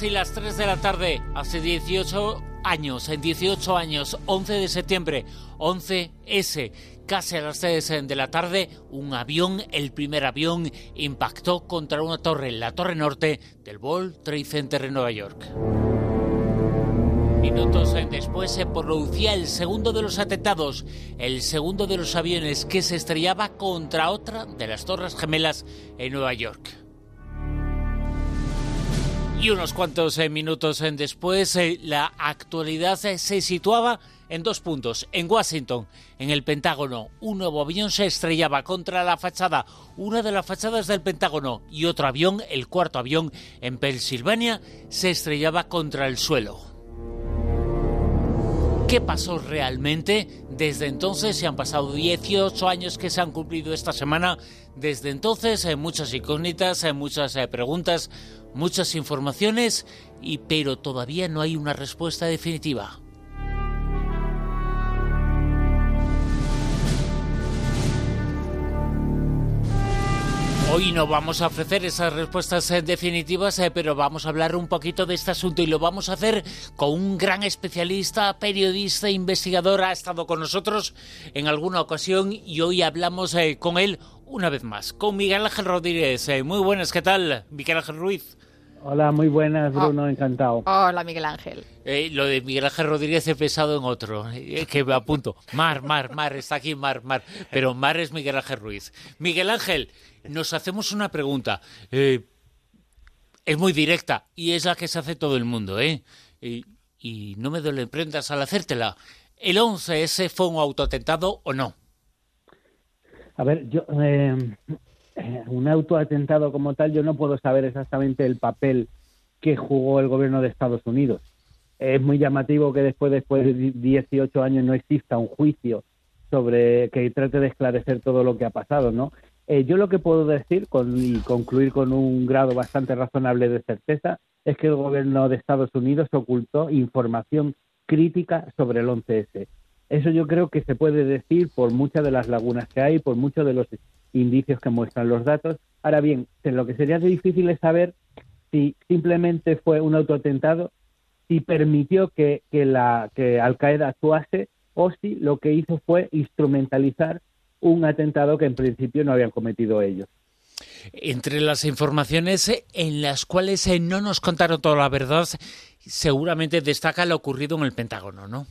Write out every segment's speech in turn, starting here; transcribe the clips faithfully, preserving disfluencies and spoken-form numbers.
Casi las tres de la tarde, hace dieciocho años, en dieciocho años, once de septiembre, once ese, casi a las tres de la tarde, un avión, el primer avión, impactó contra una torre, la torre norte del World Trade Center en Nueva York. Minutos después se producía el segundo de los atentados, el segundo de los aviones que se estrellaba contra otra de las torres gemelas en Nueva York. Y unos cuantos eh, minutos eh, después, eh, la actualidad eh, se situaba en dos puntos. En Washington, en el Pentágono, un nuevo avión se estrellaba contra la fachada, una de las fachadas del Pentágono, y otro avión, el cuarto avión, en Pensilvania, se estrellaba contra el suelo. ¿Qué pasó realmente? Desde entonces, se han pasado dieciocho años que se han cumplido esta semana. Desde entonces, hay muchas incógnitas, hay muchas eh, preguntas, muchas informaciones, y pero todavía no hay una respuesta definitiva. Hoy no vamos a ofrecer esas respuestas eh, definitivas, eh, pero vamos a hablar un poquito de este asunto, y lo vamos a hacer con un gran especialista, periodista, investigador. Ha estado con nosotros en alguna ocasión y hoy hablamos eh, con él una vez más, con Miguel Ángel Rodríguez. Eh, muy buenas, ¿qué tal? Miguel Ángel Ruiz. Hola, muy buenas, Bruno, oh. encantado. Hola, Miguel Ángel. Eh, lo de Miguel Ángel Rodríguez he pensado en otro, eh, que me apunto. Mar, Mar, Mar, está aquí Mar, Mar. Pero Mar es Miguel Ángel Ruiz. Miguel Ángel, nos hacemos una pregunta. Eh, es muy directa y es la que se hace todo el mundo, ¿eh? Y, y no me duelen prendas al hacértela. ¿El once ese fue un autoatentado o no? A ver, yo... Eh... un autoatentado como tal, yo no puedo saber exactamente el papel que jugó el gobierno de Estados Unidos. Es muy llamativo que después, después de dieciocho años no exista un juicio sobre que trate de esclarecer todo lo que ha pasado, ¿no? Eh, yo lo que puedo decir con, y concluir con un grado bastante razonable de certeza es que el gobierno de Estados Unidos ocultó información crítica sobre el once ese. Eso yo creo que se puede decir por muchas de las lagunas que hay, por muchos de los indicios que muestran los datos. Ahora bien, lo que sería difícil es saber si simplemente fue un autoatentado, si permitió que, que, la, que Al-Qaeda actuase, o si lo que hizo fue instrumentalizar un atentado que en principio no habían cometido ellos. Entre las informaciones en las cuales no nos contaron toda la verdad, seguramente destaca lo ocurrido en el Pentágono, ¿no?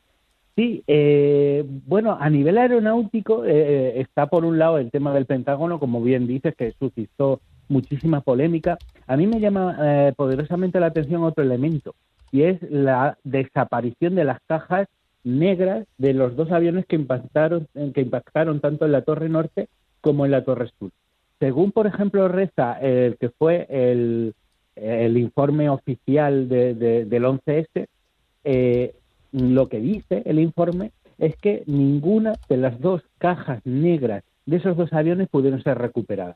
Sí, eh, bueno, a nivel aeronáutico eh, está por un lado el tema del Pentágono, como bien dices, que suscitó muchísima polémica. A mí me llama eh, poderosamente la atención otro elemento, y es la desaparición de las cajas negras de los dos aviones que impactaron, que impactaron tanto en la Torre Norte como en la Torre Sur. Según, por ejemplo, reza el que fue el, el informe oficial de, de, del once ese, eh, lo que dice el informe es que ninguna de las dos cajas negras de esos dos aviones pudieron ser recuperadas.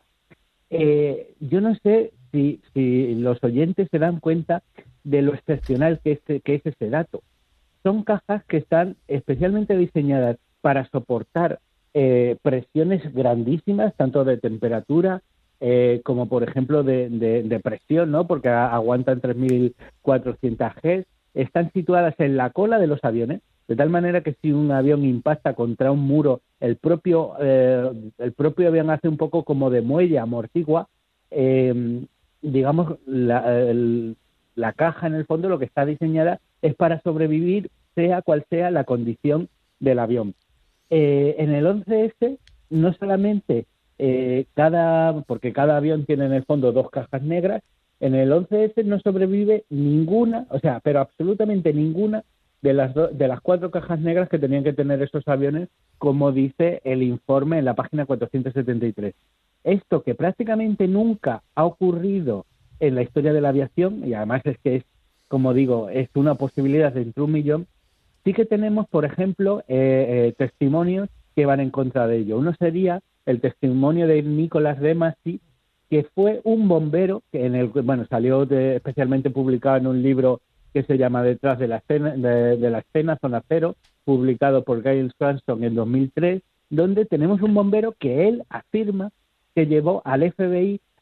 Eh, yo no sé si, si los oyentes se dan cuenta de lo excepcional que es, que es ese dato. Son cajas que están especialmente diseñadas para soportar eh, presiones grandísimas, tanto de temperatura eh, como, por ejemplo, de, de, de presión, ¿no? Porque aguantan tres mil cuatrocientos G. Están situadas en la cola de los aviones, de tal manera que si un avión impacta contra un muro, el propio, eh, el propio avión hace un poco como de muelle, amortigua. Eh, digamos, la, el, la caja en el fondo lo que está diseñada es para sobrevivir, sea cual sea la condición del avión. Eh, en el once ese, no solamente eh, cada, porque cada avión tiene en el fondo dos cajas negras, en el once ese no sobrevive ninguna, o sea, pero absolutamente ninguna de las do, de las cuatro cajas negras que tenían que tener esos aviones, como dice el informe en la página cuatrocientos setenta y tres. Esto que prácticamente nunca ha ocurrido en la historia de la aviación, y además es que es, como digo, es una posibilidad de entre un millón, sí que tenemos, por ejemplo, eh, eh, testimonios que van en contra de ello. Uno sería el testimonio de Nicolás Demasi, que fue un bombero que en el bueno salió de, especialmente publicado en un libro que se llama Detrás de la escena, de, de la escena Zona Cero, publicado por Gail Swanson en dos mil tres, donde tenemos un bombero que él afirma que llevó al F B I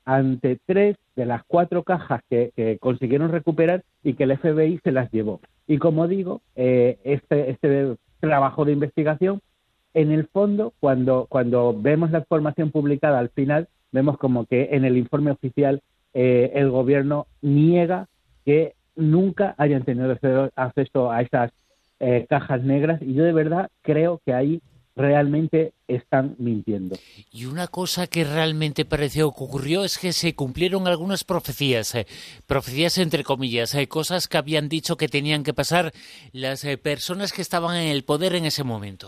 ante tres de las cuatro cajas que, que consiguieron recuperar y que el F B I se las llevó. Y como digo, eh, este, este trabajo de investigación, en el fondo, cuando, cuando vemos la información publicada al final, vemos como que en el informe oficial eh, el gobierno niega que nunca hayan tenido acceso a esas eh, cajas negras, y yo de verdad creo que ahí realmente están mintiendo. Y una cosa que realmente pareció que ocurrió es que se cumplieron algunas profecías, eh, profecías entre comillas, eh, cosas que habían dicho que tenían que pasar las eh, personas que estaban en el poder en ese momento.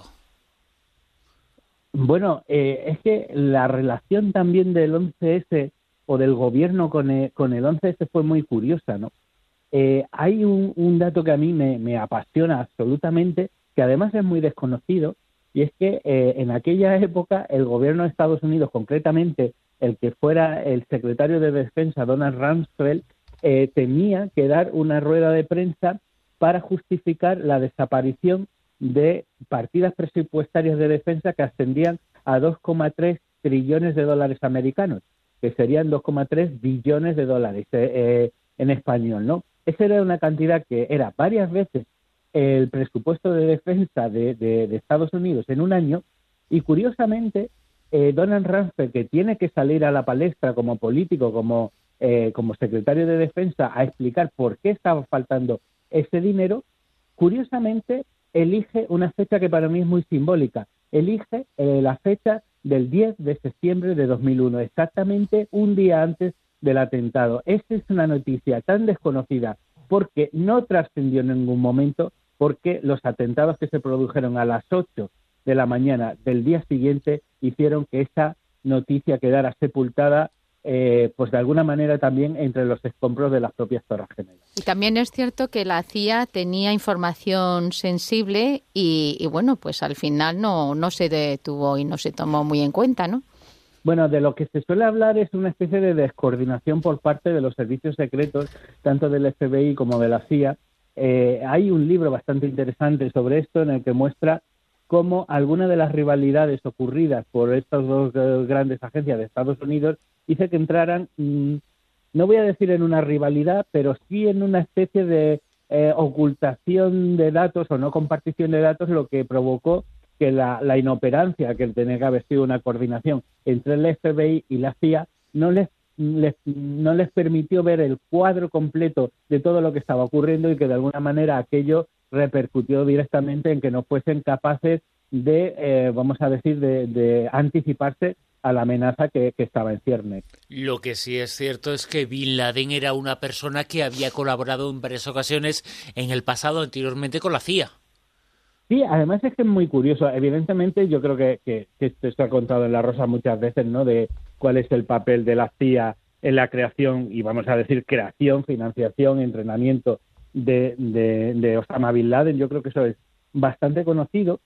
Bueno, eh, es que la relación también del once ese o del gobierno con el, con el once ese fue muy curiosa, ¿no? Eh, hay un, un dato que a mí me, me apasiona absolutamente, que además es muy desconocido, y es que eh, en aquella época el gobierno de Estados Unidos, concretamente el que fuera el secretario de Defensa, Donald Rumsfeld, eh, tenía que dar una rueda de prensa para justificar la desaparición de partidas presupuestarias de defensa que ascendían a dos coma tres trillones de dólares americanos, que serían dos coma tres billones de dólares eh, eh, en español, ¿no? Esa era una cantidad que era varias veces el presupuesto de defensa de, de, de Estados Unidos en un año, y curiosamente eh, Donald Rumsfeld, que tiene que salir a la palestra como político, como, eh, como secretario de defensa, a explicar por qué estaba faltando ese dinero, curiosamente elige una fecha que para mí es muy simbólica, elige eh, la fecha del diez de septiembre de dos mil uno, exactamente un día antes del atentado. Esta es una noticia tan desconocida porque no trascendió en ningún momento, porque los atentados que se produjeron a las ocho de la mañana del día siguiente hicieron que esa noticia quedara sepultada, eh, pues de alguna manera también entre los escombros de las propias Torres Gemelas. Y también es cierto que la C I A tenía información sensible y, y bueno, pues al final no, no se detuvo y no se tomó muy en cuenta, ¿no? Bueno, de lo que se suele hablar es una especie de descoordinación por parte de los servicios secretos, tanto del F B I como de la C I A. Eh, hay un libro bastante interesante sobre esto en el que muestra cómo algunas de las rivalidades ocurridas por estas dos eh, grandes agencias de Estados Unidos hizo que entraran, mmm, no voy a decir en una rivalidad, pero sí en una especie de eh, ocultación de datos o no compartición de datos, lo que provocó que la, la inoperancia, que tenía que haber sido una coordinación entre el F B I y la C I A, no les, les, no les permitió ver el cuadro completo de todo lo que estaba ocurriendo, y que de alguna manera aquello repercutió directamente en que no fuesen capaces de, eh, vamos a decir, de, de anticiparse a la amenaza que, que estaba en ciernes. Lo que sí es cierto es que Bin Laden era una persona que había colaborado en varias ocasiones en el pasado, anteriormente, con la C I A. Sí, además es que es muy curioso. Evidentemente, yo creo que, que, que esto se ha contado en La Rosa muchas veces, ¿no?, de cuál es el papel de la C I A en la creación, y vamos a decir creación, financiación, entrenamiento de, de, de Osama Bin Laden. Yo creo que eso es bastante conocido.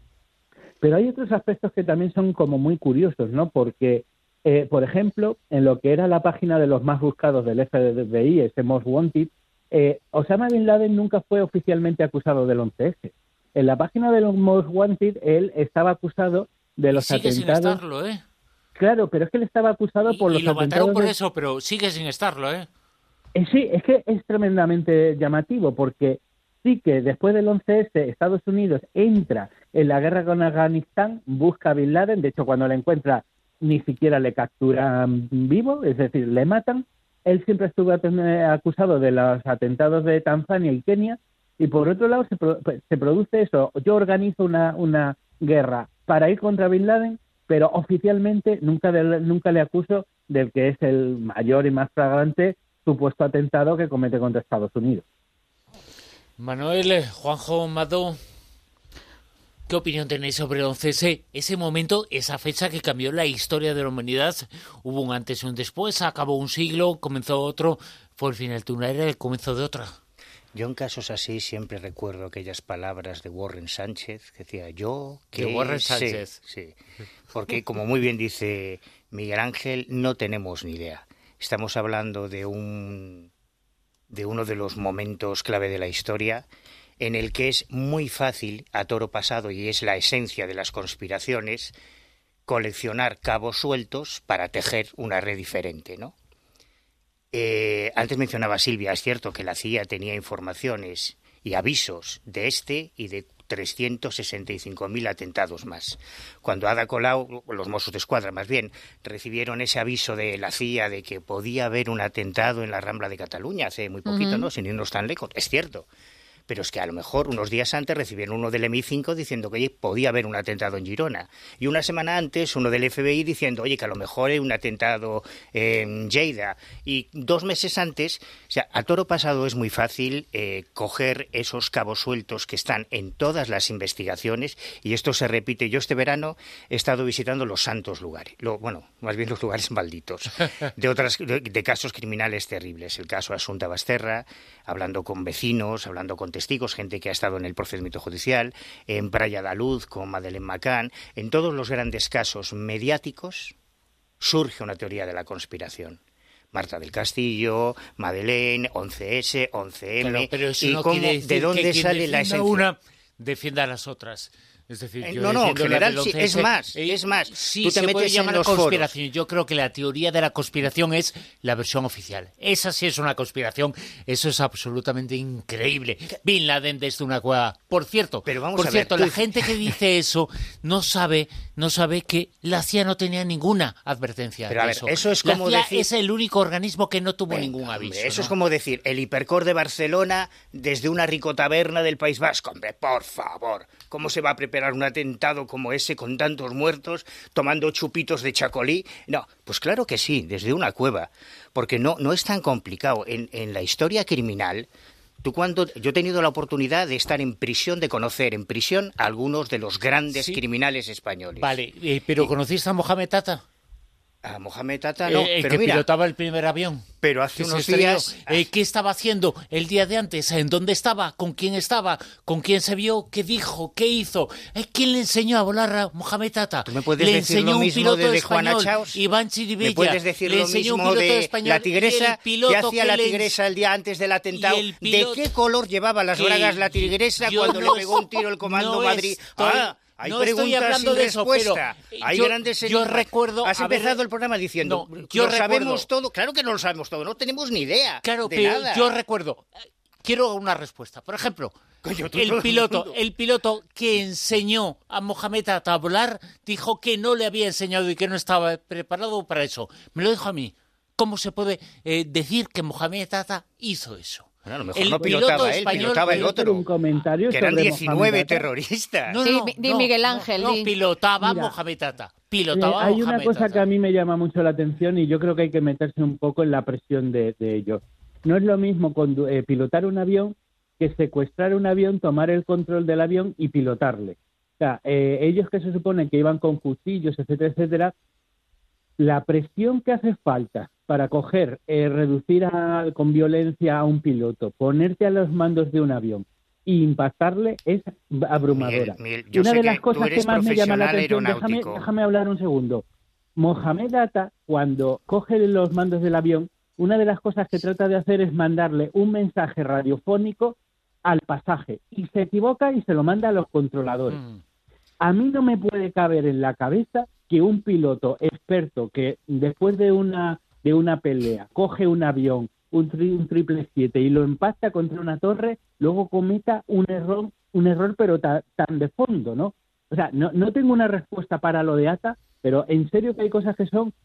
Pero hay otros aspectos que también son como muy curiosos, ¿no? Porque, eh, por ejemplo, en lo que era la página de los más buscados del F B I, ese Most Wanted, eh, Osama Bin Laden nunca fue oficialmente acusado del once ese. En la página de los Most Wanted, él estaba acusado de los sigue atentados. Sin estarlo, ¿eh? Claro, pero es que él estaba acusado y, por los y lo atentados. mataron por de... eso, pero sigue sin estarlo, ¿eh? Eh, sí, es que es tremendamente llamativo, porque sí que después del once ese Estados Unidos entra en la guerra con Afganistán, busca a Bin Laden. De hecho, cuando le encuentra ni siquiera le capturan vivo, es decir, le matan. Él siempre estuvo acusado de los atentados de Tanzania y Kenia. Y por otro lado se, pro, se produce eso. Yo organizo una, una guerra para ir contra Bin Laden, pero oficialmente nunca, de, nunca le acuso del que es el mayor y más flagrante supuesto atentado que comete contra Estados Unidos. Manuel, Juanjo, Mado, ¿qué opinión tenéis sobre el once ese? Ese momento, esa fecha que cambió la historia de la humanidad. Hubo un antes y un después, acabó un siglo, comenzó otro, fue el final de una era, el comienzo de otra. Yo en casos así siempre recuerdo aquellas palabras de Warren Sánchez, que decía yo que... De Warren Sánchez. Sí, sí, porque como muy bien dice Miguel Ángel, no tenemos ni idea. Estamos hablando de un de uno de los momentos clave de la historia, en el que es muy fácil, a toro pasado, y es la esencia de las conspiraciones, coleccionar cabos sueltos para tejer una red diferente, ¿no? Eh, antes mencionaba Silvia, es cierto que la C I A tenía informaciones y avisos de este y de trescientos sesenta y cinco mil atentados más. Cuando Ada Colau, los Mossos de Escuadra más bien, recibieron ese aviso de la C I A de que podía haber un atentado en la Rambla de Cataluña hace muy poquito, uh-huh. ¿no? Sin irnos tan lejos, es cierto. Pero es que a lo mejor unos días antes recibieron uno del M I cinco diciendo que oye, podía haber un atentado en Girona. Y una semana antes uno del F B I diciendo, oye, que a lo mejor hay un atentado en Lleida. Y dos meses antes, o sea, a toro pasado es muy fácil eh, coger esos cabos sueltos que están en todas las investigaciones, y esto se repite. Yo este verano he estado visitando los santos lugares, lo, bueno, más bien los lugares malditos, de, otras, de, de casos criminales terribles. El caso Asunta Basterra, hablando con vecinos, hablando con testigos, gente que ha estado en el procedimiento judicial, en Praia da Luz con Madeleine McCann. En todos los grandes casos mediáticos surge una teoría de la conspiración. Marta del Castillo, Madeleine, once ese, once eme, pero, pero eso y no cómo, de dónde sale la esencia. Una defienda a las otras. Es decir, yo no, no, en general sí, es más, eh, es más. Sí, tú te se metes puede llamar en los conspiración. foros. Yo creo que la teoría de la conspiración es la versión oficial. Esa sí es una conspiración. Eso es absolutamente increíble. Bin Laden desde una cueva. Por cierto, Pero vamos por a cierto, ver, la tú... gente que dice eso no sabe, no sabe que la C I A no tenía ninguna advertencia. Pero de a ver, eso. eso es la como C I A decir... es el único organismo que no tuvo Venga, ningún aviso. Hombre, eso ¿no? es como decir el hipercor de Barcelona desde una ricotaberna del País Vasco. Hombre, por favor, ¿cómo se va a preparar un atentado como ese con tantos muertos, tomando chupitos de chacolí? No, pues claro que sí, desde una cueva, porque no, no es tan complicado. En, en la historia criminal, tú cuando yo he tenido la oportunidad de estar en prisión, de conocer en prisión a algunos de los grandes sí. criminales españoles. Vale, eh, pero ¿conociste a Mohamed Atta? A Mohamed Atta no, eh, el pero que mira, pilotaba el primer avión. Pero hace unos estrelló. días... Eh, ¿Qué estaba haciendo el día de antes? ¿En dónde estaba? ¿Con quién estaba? ¿Con quién se vio? ¿Qué dijo? ¿Qué hizo? Eh, ¿Quién le enseñó a volar a Mohamed Atta? ¿Tú me puedes le decir enseñó lo un mismo piloto de, de español, Juana Chaos? Iván Chirivella. ¿Me puedes decir le lo enseñó mismo un piloto de español, la tigresa? ¿Qué hacía la tigresa el día antes del atentado? Piloto, ¿De qué color llevaba las bragas la tigresa cuando no le pegó un tiro el Comando no Madrid? Estoy... Ah, hay no preguntas estoy hablando sin de eso, respuesta. pero Hay yo, grandes yo recuerdo Has haber... empezado el programa diciendo, no, yo lo recuerdo... sabemos todo. Claro que no lo sabemos todo, no tenemos ni idea Claro, de pero nada. yo recuerdo... Quiero una respuesta. Por ejemplo, Coño, el piloto, el piloto que enseñó a Mohamed Atta a volar dijo que no le había enseñado y que no estaba preparado para eso. Me lo dijo a mí. ¿Cómo se puede eh, decir que Mohamed Atta hizo eso? Bueno, a lo mejor el no pilotaba él, español, pilotaba el otro. Un comentario que eran sobre diecinueve terroristas. No, no, sí, di no, Miguel Ángel. No, no di. pilotaba Mira, Mohamed Atta. Pilotaba eh, hay Mohamed una cosa Atta. que a mí me llama mucho la atención y yo creo que hay que meterse un poco en la presión de, de ellos. No es lo mismo condu- eh, pilotar un avión que secuestrar un avión, tomar el control del avión y pilotarle. O sea, eh, ellos que se supone que iban con cuchillos, etcétera, etcétera, la presión que hace falta para coger, eh, reducir a, con violencia a un piloto, ponerte a los mandos de un avión e impactarle es abrumadora. Miguel, Miguel, yo Una sé de que las cosas que más me llama la atención, déjame, déjame hablar un segundo. Mohamed Atta, cuando coge los mandos del avión, una de las cosas que trata de hacer es mandarle un mensaje radiofónico al pasaje y se equivoca y se lo manda a los controladores. Mm. A mí no me puede caber en la cabeza que un piloto experto que después de una de una pelea coge un avión, un, tri, un triple siete y lo impacta contra una torre, luego cometa un error, un error pero ta, tan de fondo, ¿no? O sea, no, no tengo una respuesta para lo de Atta, pero en serio que hay cosas que son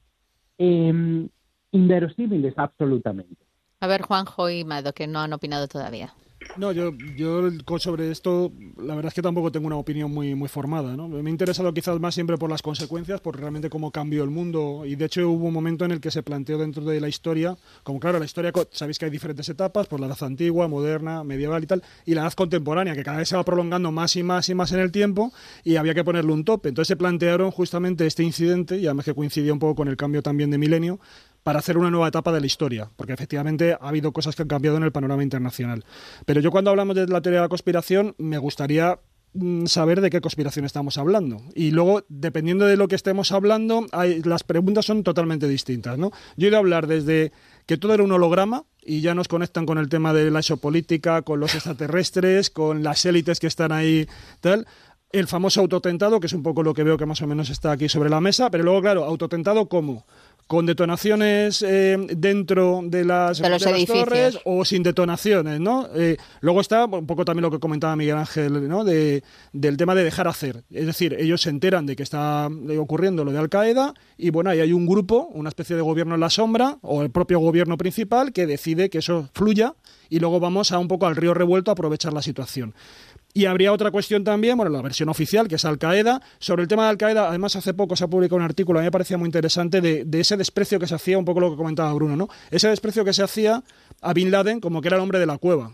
eh, inverosímiles absolutamente. A ver, Juanjo y Mado, que no han opinado todavía. No, yo, yo sobre esto, la verdad es que tampoco tengo una opinión muy, muy formada, ¿no? Me ha interesado quizás más siempre por las consecuencias, por realmente cómo cambió el mundo, y de hecho hubo un momento en el que se planteó dentro de la historia, como claro, la historia, sabéis que hay diferentes etapas, por la edad antigua, moderna, medieval y tal, y la edad contemporánea, que cada vez se va prolongando más y más y más en el tiempo, y había que ponerle un tope. Entonces se plantearon justamente este incidente, y además que coincidía un poco con el cambio también de milenio, para hacer una nueva etapa de la historia, porque efectivamente ha habido cosas que han cambiado en el panorama internacional. Pero yo cuando hablamos de la teoría de la conspiración, me gustaría mm, saber de qué conspiración estamos hablando. Y luego, dependiendo de lo que estemos hablando, hay, las preguntas son totalmente distintas, ¿no? Yo he ido a hablar desde que todo era un holograma, y ya nos conectan con el tema de la exopolítica, con los extraterrestres, con las élites que están ahí, tal, el famoso autotentado, que es un poco lo que veo que más o menos está aquí sobre la mesa, pero luego, claro, autotentado ¿cómo? Con detonaciones eh, dentro de las, de los de las edificios torres o sin detonaciones, ¿no? Eh, luego está un poco también lo que comentaba Miguel Ángel, ¿no? De, del tema de dejar hacer. Es decir, ellos se enteran de que está ocurriendo lo de Al-Qaeda y, bueno, ahí hay un grupo, una especie de gobierno en la sombra o el propio gobierno principal que decide que eso fluya y luego vamos a un poco al río revuelto a aprovechar la situación. Y habría otra cuestión también, bueno, la versión oficial, que es Al-Qaeda. Sobre el tema de Al-Qaeda, además, hace poco se ha publicado un artículo, a mí me parecía muy interesante, de, de ese desprecio que se hacía, un poco lo que comentaba Bruno, ¿no? Ese desprecio que se hacía a Bin Laden como que era el hombre de la cueva.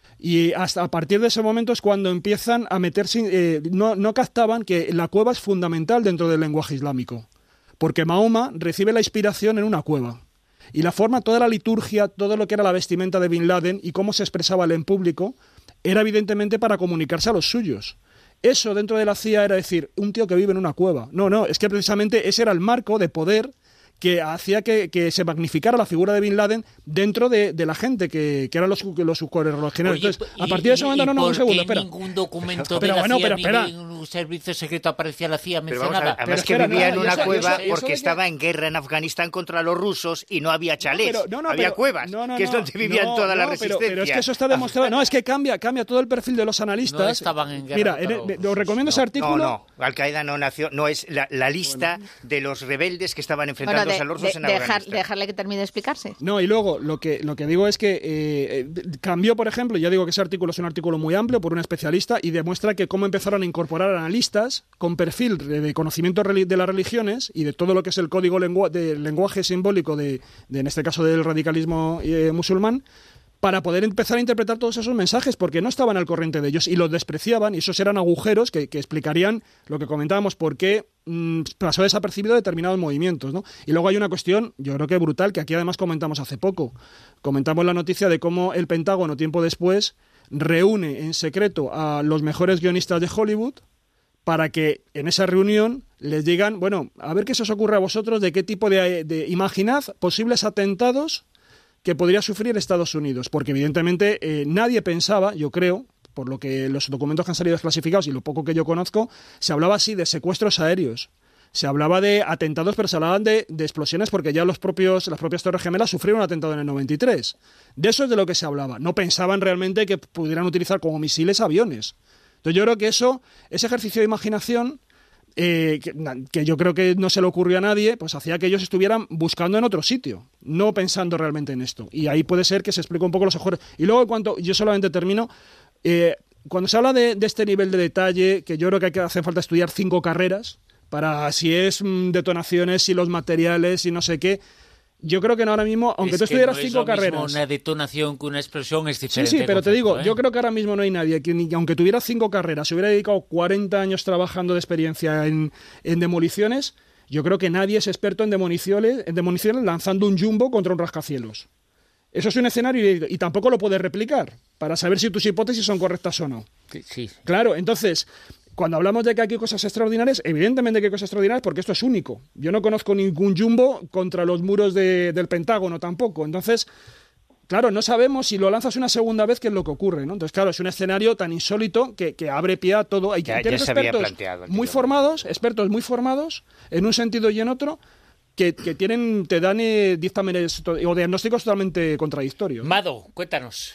Y hasta a partir de ese momento es cuando empiezan a meterse, eh, no, no captaban que la cueva es fundamental dentro del lenguaje islámico. Porque Mahoma recibe la inspiración en una cueva. Y la forma, toda la liturgia, todo lo que era la vestimenta de Bin Laden y cómo se expresaba él en público, era evidentemente para comunicarse a los suyos. Eso dentro de la C I A era decir, un tío que vive en una cueva. No, no, es que precisamente ese era el marco de poder que hacía que, que se magnificara la figura de Bin Laden dentro de, de la gente que, que eran los, los subcoreligionarios. Entonces, y, a partir de ese momento, no, no, un segundo, espera. Ningún documento pero, de la bueno, C I A pero, ni espera. ningún servicio secreto aparecía la C I A Pero mencionada. vamos a ver, además pero que espera, vivía no, en una eso- cueva eso- eso porque de que- estaba en guerra en Afganistán contra los rusos y no había chalés, No, pero- no, no, había pero- cuevas, no, no, que es no, donde vivían no, toda la no, resistencia. Pero, pero es que eso está demostrado. No, es que cambia, cambia todo el perfil de los analistas. No estaban en guerra Mira, contra en el- los os recomiendo ese rusos, artículo. No, no, Al-Qaeda no nació, no es la, la lista de los rebeldes que estaban Bueno, enfrentándose de- a los rusos de- en dejar- Afganistán. dejarle que termine de explicarse. No, y luego lo que, lo que digo es que eh, eh, cambió, por ejemplo, ya digo que ese artículo es un artículo muy amplio por un especialista y demuestra que cómo empezaron a incorporar analistas con perfil de, de conocimiento reli- de las religiones y de todo lo que es el código lengua- del lenguaje simbólico, de, de, en este caso del radicalismo eh, musulmán, para poder empezar a interpretar todos esos mensajes, porque no estaban al corriente de ellos y los despreciaban, y esos eran agujeros que, que explicarían lo que comentábamos, por qué mmm, pasó desapercibido determinados movimientos, ¿no? Y luego hay una cuestión, yo creo que brutal, que aquí además comentamos hace poco. Comentamos la noticia de cómo el Pentágono, tiempo después, reúne en secreto a los mejores guionistas de Hollywood para que en esa reunión les digan, bueno, a ver qué se os ocurre a vosotros de qué tipo de... de imaginad posibles atentados que podría sufrir Estados Unidos, porque evidentemente eh, nadie pensaba, yo creo, por lo que los documentos que han salido desclasificados y lo poco que yo conozco, se hablaba así de secuestros aéreos, se hablaba de atentados, pero se hablaban de, de explosiones porque ya los propios, las propias Torres Gemelas sufrieron un atentado en el noventa y tres. De eso es de lo que se hablaba. No pensaban realmente que pudieran utilizar como misiles aviones. Entonces yo creo que eso, ese ejercicio de imaginación, Eh, que, que yo creo que no se le ocurrió a nadie, pues hacía que ellos estuvieran buscando en otro sitio, no pensando realmente en esto. Y ahí puede ser que se explique un poco los ojos. Y luego, en cuanto, yo solamente termino, eh, cuando se habla de, de este nivel de detalle, que yo creo que, hay que hace falta estudiar cinco carreras, para si es mmm, detonaciones, si los materiales, si no sé qué. Yo creo que no ahora mismo, aunque es tú estudiaras que no es cinco lo mismo carreras. una detonación que una explosión es Sí, diferente. sí, pero te concepto, digo, ¿eh? yo creo que ahora mismo no hay nadie que, ni, aunque tuviera cinco carreras, se hubiera dedicado cuarenta años trabajando de experiencia en, en demoliciones, yo creo que nadie es experto en demoliciones, en demoliciones lanzando un jumbo contra un rascacielos. Eso es un escenario y, y tampoco lo puedes replicar para saber si tus hipótesis son correctas o no. Sí, sí. Claro, entonces, cuando hablamos de que aquí hay cosas extraordinarias, evidentemente que hay cosas extraordinarias porque esto es único. Yo no conozco ningún jumbo contra los muros de, del Pentágono tampoco. Entonces, claro, no sabemos si lo lanzas una segunda vez qué es lo que ocurre, ¿no? Entonces, claro, es un escenario tan insólito que, que abre pie a todo. Hay que Ya- tener ya se había expertos planteado muy anteriormente. formados, expertos muy formados, en un sentido y en otro, que, que tienen, te dan eh, dictámenes to- o diagnósticos totalmente contradictorios. Mado, cuéntanos.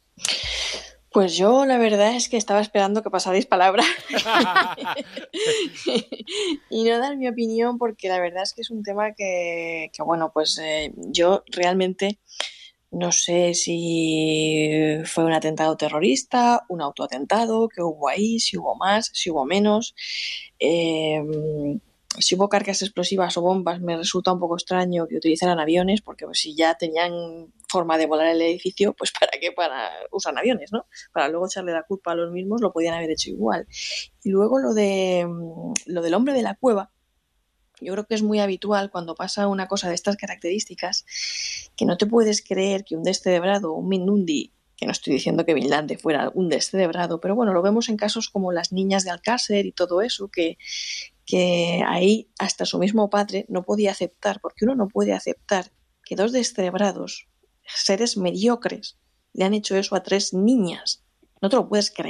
Pues yo la verdad es que estaba esperando que pasarais palabra y no dar mi opinión porque la verdad es que es un tema que, que bueno, pues eh, yo realmente no sé si fue un atentado terrorista, un autoatentado, que hubo ahí, si hubo más, si hubo menos. Eh, si hubo cargas explosivas o bombas, me resulta un poco extraño que utilizaran aviones, porque pues, si ya tenían forma de volar el edificio, pues ¿para qué? Para usan aviones, ¿no? Para luego echarle la culpa a los mismos, lo podían haber hecho igual. Y luego lo de lo del hombre de la cueva, yo creo que es muy habitual cuando pasa una cosa de estas características, que no te puedes creer que un descerebrado, un Mindundi, que no estoy diciendo que Bin Laden fuera un descerebrado, pero bueno, lo vemos en casos como las niñas de Alcácer y todo eso, que, que ahí hasta su mismo padre no podía aceptar, porque uno no puede aceptar que dos descerebrados, seres mediocres, le han hecho eso a tres niñas. No te lo puedes creer.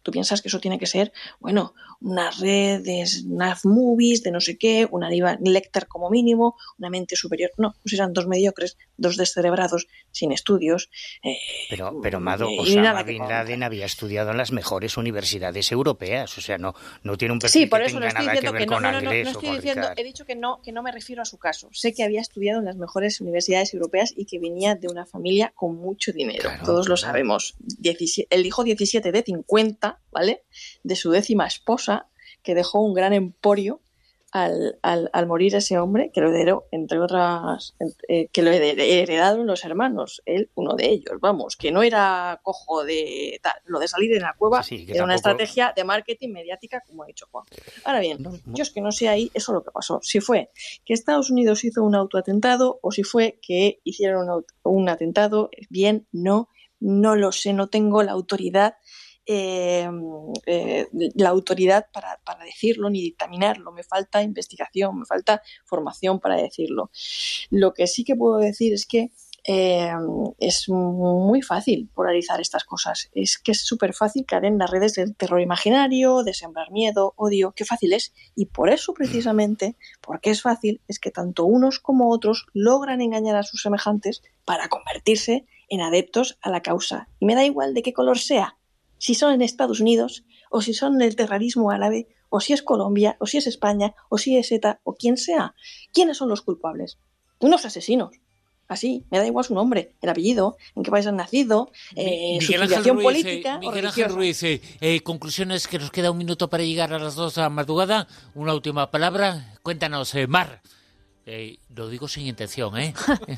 Tú piensas que eso tiene que ser, bueno, una red de snuff movies, de no sé qué, una Aníbal Lecter como mínimo, una mente superior. No, pues eran dos mediocres, dos descerebrados, sin estudios. Eh, pero, pero Mado, eh, Osama Bin Laden había estudiado en las mejores universidades europeas, o sea, no, no tiene un perfil sí, por que eso tenga estoy nada que diciendo ver que no, con no, no, no, Anglés no o estoy con diciendo, Ricard. he dicho que no, que no me refiero a su caso. Sé que había estudiado en las mejores universidades europeas y que venía de una familia con mucho dinero. Claro, Todos lo claro. sabemos. diecisiete, el hijo diecisiete de cincuenta, ¿vale? De su décima esposa, que dejó un gran emporio al, al, al morir ese hombre, que lo heredó, entre otras, eh, que lo heredaron los hermanos, él uno de ellos, vamos, que no era cojo de tal, lo de salir en la cueva Sí, sí, que era una tampoco... estrategia de marketing mediática, como ha dicho Juan. Ahora bien, No, no. yo es que no sé ahí eso lo que pasó, si fue que Estados Unidos hizo un autoatentado o si fue que hicieron un, un atentado, bien, no, no lo sé, no tengo la autoridad Eh, eh, la autoridad para, para decirlo ni dictaminarlo, me falta investigación, me falta formación para decirlo. Lo que sí que puedo decir es que eh, es muy fácil polarizar estas cosas, es que es súper fácil caer en las redes del terror imaginario, de sembrar miedo, odio, qué fácil es, y por eso precisamente, porque es fácil, es que tanto unos como otros logran engañar a sus semejantes para convertirse en adeptos a la causa, y me da igual de qué color sea, si son en Estados Unidos, o si son el terrorismo árabe, o si es Colombia, o si es España, o si es ETA, o quien sea. ¿Quiénes son los culpables? Unos asesinos. Así, me da igual su nombre, el apellido, en qué país han nacido, eh, su filiación política eh, o Miguel religiosa. Ángel Ruiz, eh, eh, conclusiones, que nos queda un minuto para llegar a las dos de la madrugada. Una última palabra. Cuéntanos, eh, Mar. Eh, lo digo sin intención, ¿eh?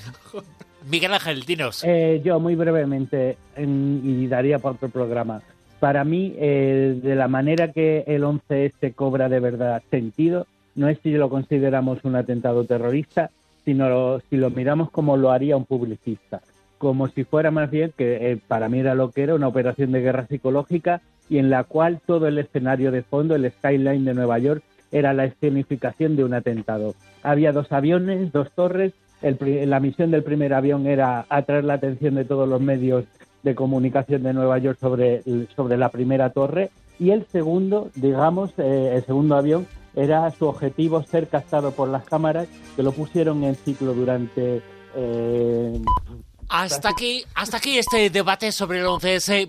Miguel Ángel, dinos. Eh, yo muy brevemente, en, y daría para otro programa. Para mí, eh, de la manera que el once ese cobra de verdad sentido, no es si lo consideramos un atentado terrorista, sino lo, si lo miramos como lo haría un publicista. Como si fuera más bien, que eh, para mí era lo que era, una operación de guerra psicológica y en la cual todo el escenario de fondo, el skyline de Nueva York, era la escenificación de un atentado. Había dos aviones, dos torres. El, la misión del primer avión era atraer la atención de todos los medios de comunicación de Nueva York sobre, sobre la primera torre, y el segundo, digamos, eh, el segundo avión era su objetivo ser captado por las cámaras, que lo pusieron en ciclo durante... Eh, Hasta aquí, hasta aquí este debate sobre el once ese.